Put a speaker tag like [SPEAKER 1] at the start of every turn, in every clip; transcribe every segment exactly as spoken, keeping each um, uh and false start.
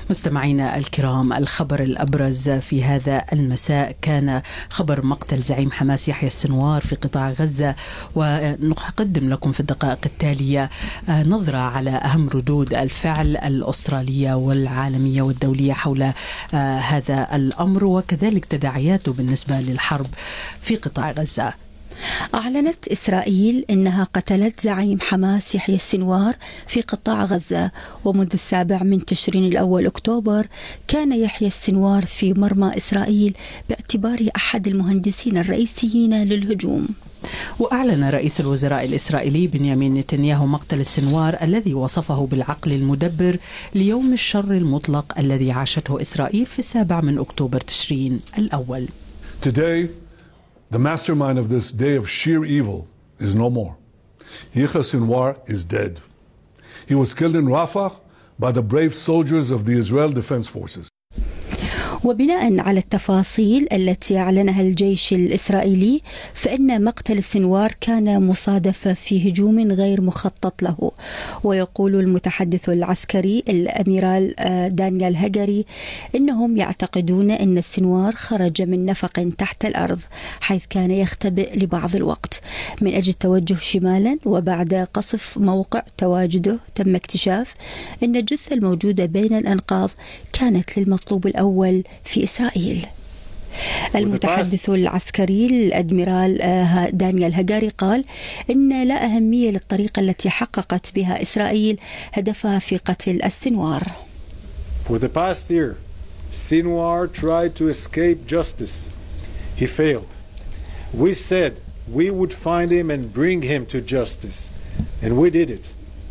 [SPEAKER 1] مستمعينا الكرام، الخبر الأبرز في هذا المساء كان خبر مقتل زعيم حماس يحيى السنوار في قطاع غزة، ونقدم لكم في الدقائق التالية نظرة على أهم ردود الفعل الأسترالية والعالمية والدولية حول هذا الأمر، وكذلك تداعياته بالنسبة للحرب في قطاع غزة.
[SPEAKER 2] أعلنت إسرائيل أنها قتلت زعيم حماس يحيى السنوار في قطاع غزة، ومنذ السابع من تشرين الأول أكتوبر كان يحيى السنوار في مرمى إسرائيل باعتباره أحد المهندسين الرئيسيين للهجوم.
[SPEAKER 1] وأعلن رئيس الوزراء الإسرائيلي بنيامين نتنياهو مقتل السنوار الذي وصفه بالعقل المدبر ليوم الشر المطلق الذي عاشته إسرائيل في السابع من أكتوبر تشرين الأول.
[SPEAKER 3] Today, the mastermind of this day of sheer evil is no more. Yahya Sinwar is dead. He was killed in Rafah by the brave soldiers of the Israel Defense Forces.
[SPEAKER 2] وبناء على التفاصيل التي أعلنها الجيش الإسرائيلي، فإن مقتل السنوار كان مصادفة في هجوم غير مخطط له. ويقول المتحدث العسكري الأميرال دانيال هجري إنهم يعتقدون أن السنوار خرج من نفق تحت الأرض حيث كان يختبئ لبعض الوقت من أجل التوجه شمالا، وبعد قصف موقع تواجده تم اكتشاف أن الجثة الموجودة بين الأنقاض كانت للمطلوب الأول في إسرائيل. المتحدث العسكري الأدميرال دانيال هجاري قال إن لا أهمية للطريقة التي حققت بها إسرائيل هدفها في قتل السنوار.
[SPEAKER 4] For the past year, Sinwar tried to escape justice. He failed. We said we would find him and bring him to justice, and we did it.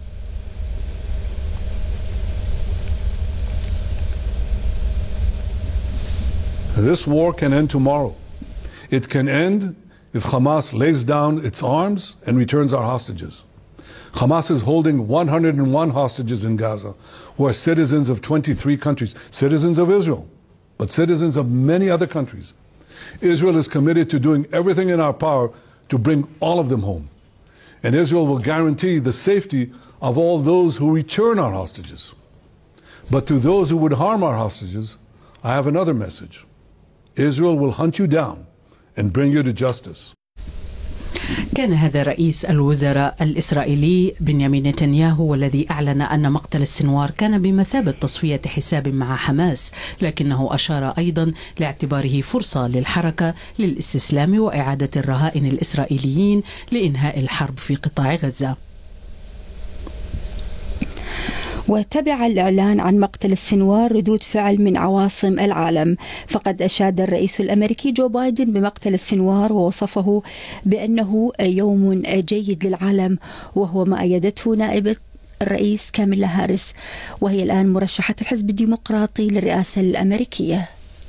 [SPEAKER 3] This war can end tomorrow. It can end if Hamas lays down its arms and returns our hostages. Hamas is holding one hundred one hostages in Gaza, who are citizens of twenty-three countries, citizens of Israel, but citizens of many other countries. Israel is committed to doing everything in our power to bring all of them home. And Israel will guarantee the safety of all those who return our hostages. But to those who would harm our hostages, I have another message. Israel will hunt you down and bring you to justice.
[SPEAKER 1] كان هذا رئيس الوزراء الإسرائيلي بنيامين نتنياهو، والذي أعلن أن مقتل السنوار كان بمثابة تصفية حساب مع حماس، لكنه أشار أيضا لاعتباره فرصة للحركة للاستسلام وإعادة الرهائن الإسرائيليين لإنهاء الحرب في قطاع غزة.
[SPEAKER 2] وتبع الإعلان عن مقتل السنوار ردود فعل من عواصم العالم، فقد أشاد الرئيس الأمريكي جو بايدن بمقتل السنوار ووصفه بأنه يوم جيد للعالم، وهو ما أيدته نائبة الرئيس كاميلا هاريس، وهي الآن مرشحة الحزب الديمقراطي للرئاسة الأمريكية.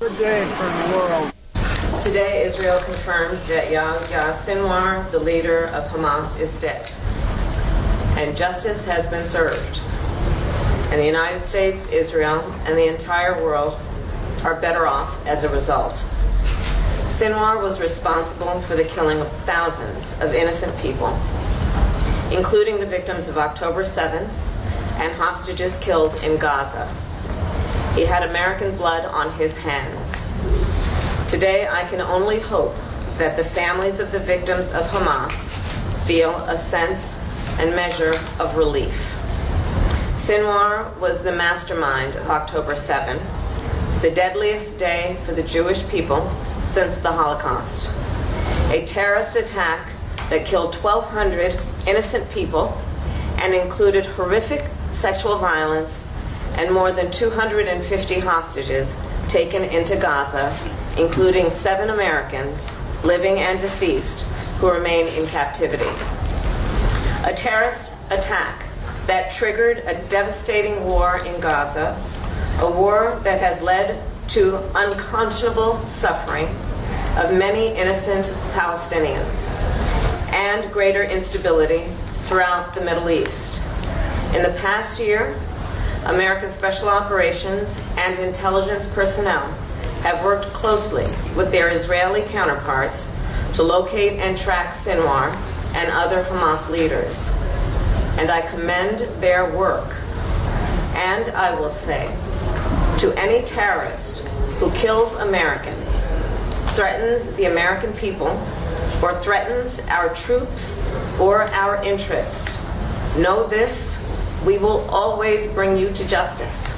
[SPEAKER 5] Today Israel confirmed that Yahya Sinwar, the leader of Hamas, is dead, and justice has been served. And the United States, Israel, and the entire world are better off as a result. Sinwar was responsible for the killing of thousands of innocent people, including the victims of October seventh and hostages killed in Gaza. He had American blood on his hands. Today, I can only hope that the families of the victims of Hamas feel a sense and measure of relief. Sinwar was the mastermind of October seventh, the deadliest day for the Jewish people since the Holocaust. A terrorist attack that killed twelve hundred innocent people and included horrific sexual violence and more than two hundred fifty hostages taken into Gaza, including seven Americans, living and deceased, who remain in captivity. A terrorist attack that triggered a devastating war in Gaza, a war that has led to unconscionable suffering of many innocent Palestinians and greater instability throughout the Middle East. In the past year, American Special Operations and intelligence personnel have worked closely with their Israeli counterparts to locate and track Sinwar and other Hamas leaders. And I commend their work. And I will say, to any terrorist who kills Americans, threatens the American people, or threatens our troops or our interests. Know this, we will always bring you to justice.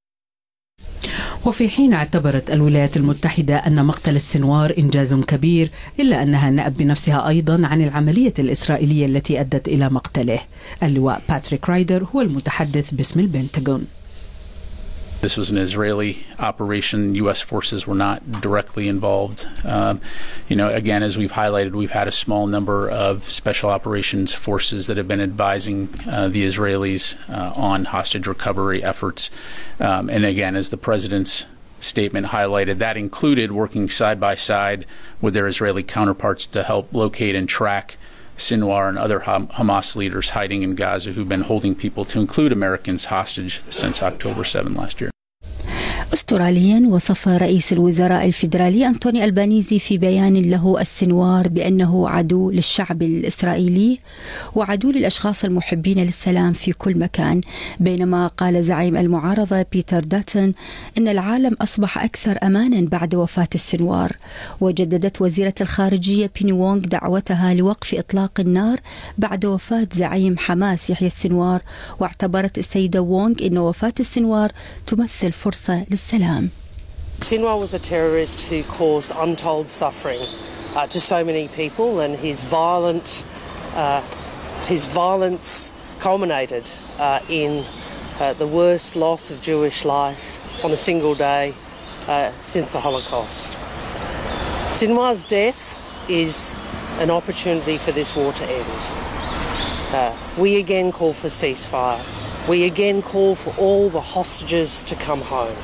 [SPEAKER 1] وفي حين اعتبرت الولايات المتحدة أن مقتل السنوار إنجاز كبير، إلا أنها نأت بنفسها أيضا عن العملية الإسرائيلية التي أدت إلى مقتله. اللواء باتريك رايدر هو المتحدث باسم البنتاغون.
[SPEAKER 6] This was an Israeli operation. U S forces were not directly involved. Um, you know, again, as we've highlighted, we've had a small number of special operations forces that have been advising uh, the Israelis uh, on hostage recovery efforts. Um, and again, as the president's statement highlighted, that included working side by side with their Israeli counterparts to help locate and track Sinwar and other Hamas leaders hiding in Gaza who've been holding people, to include Americans, hostage since October seventh last year.
[SPEAKER 2] أستراليا وصف رئيس الوزراء الفيدرالي أنتوني ألبانيزي في بيان له السنوار بأنه عدو للشعب الإسرائيلي وعدو للأشخاص المحبين للسلام في كل مكان، بينما قال زعيم المعارضة بيتر داتن أن العالم أصبح أكثر أمانا بعد وفاة السنوار. وجددت وزيرة الخارجية بيني وونغ دعوتها لوقف إطلاق النار بعد وفاة زعيم حماس يحيى السنوار، واعتبرت السيدة وونغ أن وفاة السنوار تمثل فرصة للسلام.
[SPEAKER 7] Sinwar was a terrorist who caused untold suffering uh, to so many people, and his violent, uh, his violence culminated uh, in uh, the worst loss of Jewish lives on a single day uh, since the Holocaust. Sinwar's death is an opportunity for this war to end. Uh, we again call for ceasefire. We again call for all the hostages to come home.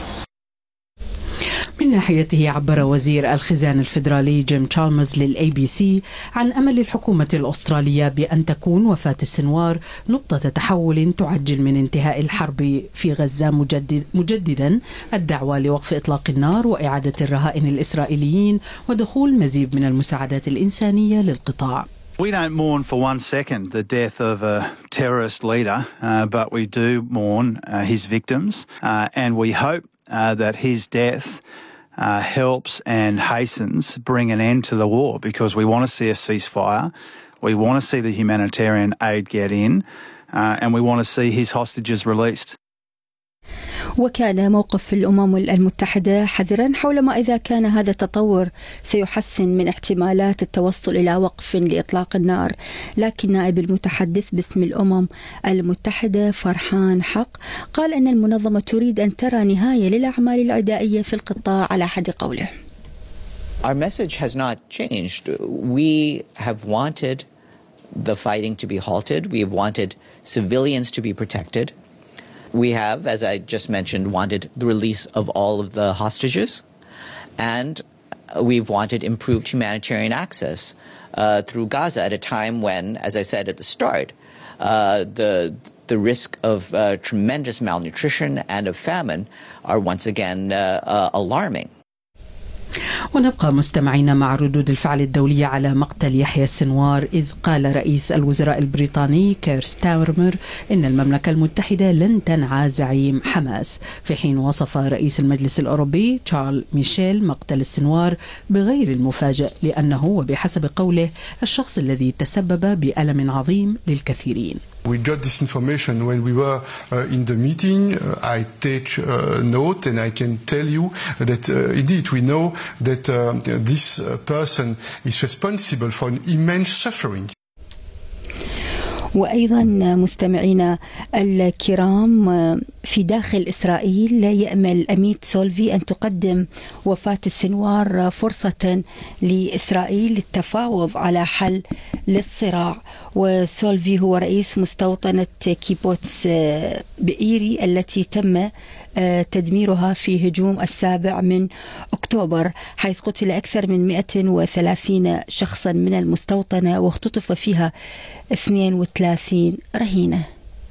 [SPEAKER 1] من ناحيته عبر وزير الخزانة الفيدرالي جيم تشالمرز للأي بي سي عن أمل الحكومة الأسترالية بأن تكون وفاة السنوار نقطة تحول تعجل من انتهاء الحرب في غزة، مجدد مجددا الدعوة لوقف إطلاق النار وإعادة الرهائن الإسرائيليين ودخول مزيد من المساعدات الإنسانية للقطاع.
[SPEAKER 8] We don't mourn for one second the death of a terrorist leader, uh, but we do mourn uh, his victims, uh, and we hope uh, that his death uh, helps and hastens bring an end to the war, because we want to see a ceasefire, we want to see the humanitarian aid get in, uh, and we want to see his hostages released.
[SPEAKER 2] وكان موقف الأمم المتحدة حذرا حول ما إذا كان هذا التطور سيحسن من احتمالات التوصل إلى وقف لإطلاق النار، لكن نائب المتحدث باسم الأمم المتحدة فرحان حق قال أن المنظمة تريد أن ترى نهاية للأعمال العدائية في القطاع على حد قوله.
[SPEAKER 9] Our message has not changed. We have wanted the fighting to be halted. We have wanted civilians to be protected. We have, as I just mentioned, wanted the release of all of the hostages, and we've wanted improved humanitarian access uh, through Gaza at a time when, as I said at the start, uh, the the risk of uh, tremendous malnutrition and of famine are once again uh, uh, alarming.
[SPEAKER 1] ونبقى مستمعين مع ردود الفعل الدولية على مقتل يحيى السنوار، إذ قال رئيس الوزراء البريطاني كير ستارمر إن المملكة المتحدة لن تنعى زعيم حماس، في حين وصف رئيس المجلس الأوروبي تشارل ميشيل مقتل السنوار بغير المفاجئ، لأنه وبحسب قوله الشخص الذي تسبب بألم عظيم للكثيرين.
[SPEAKER 10] We got this information when we were uh, in the meeting. Uh, I take uh, note, and I can tell you that uh, indeed we know that uh, this uh, person is responsible for an immense suffering.
[SPEAKER 2] وأيضا مستمعينا الكرام، في داخل إسرائيل يأمل أميت سولفي أن تقدم وفاة السنوار فرصة لإسرائيل للتفاوض على حل للصراع. وسولفي هو رئيس مستوطنة كيبوتس بئيري التي تم تدميرها في هجوم السابع من أكتوبر، حيث قتل أكثر من مئة وثلاثين شخصا من المستوطنة واختطف فيها اثنين وثلاثين رهينة.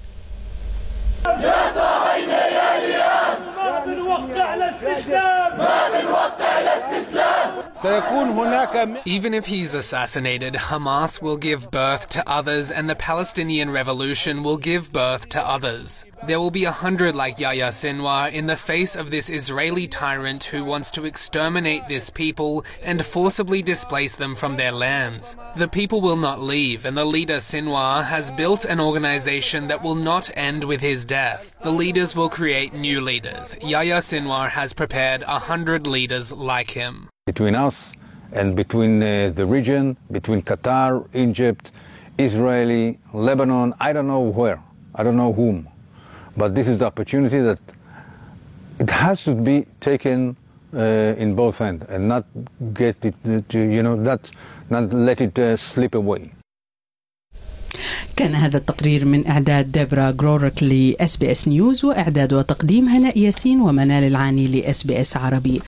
[SPEAKER 11] يا صاحينا يا ليام، ما من وقت على استسلام، ما من وقت على استسلام. Even if he's assassinated, Hamas will give birth to others and the Palestinian Revolution will give birth to others. There will be a hundred like Yahya Sinwar in the face of this Israeli tyrant who wants to exterminate this people and forcibly displace them from their lands. The people will not leave, and the leader Sinwar has built an organization that will not end with his death. The leaders will create new leaders. Yahya Sinwar has prepared a hundred leaders like him.
[SPEAKER 12] Between us and between uh, the region, between Qatar, Egypt, Israeli, Lebanon, I don't know where, I don't know whom. But this is the opportunity that it has to be taken uh, in both ends and not get it to, you know, not, not let it uh, slip away.
[SPEAKER 1] كان هذا التقرير من إعداد ديبرا غرورك لإس بي إس نيوز، وإعداد وتقديم هناء ياسين ومنال العاني لإس بي إس عربي.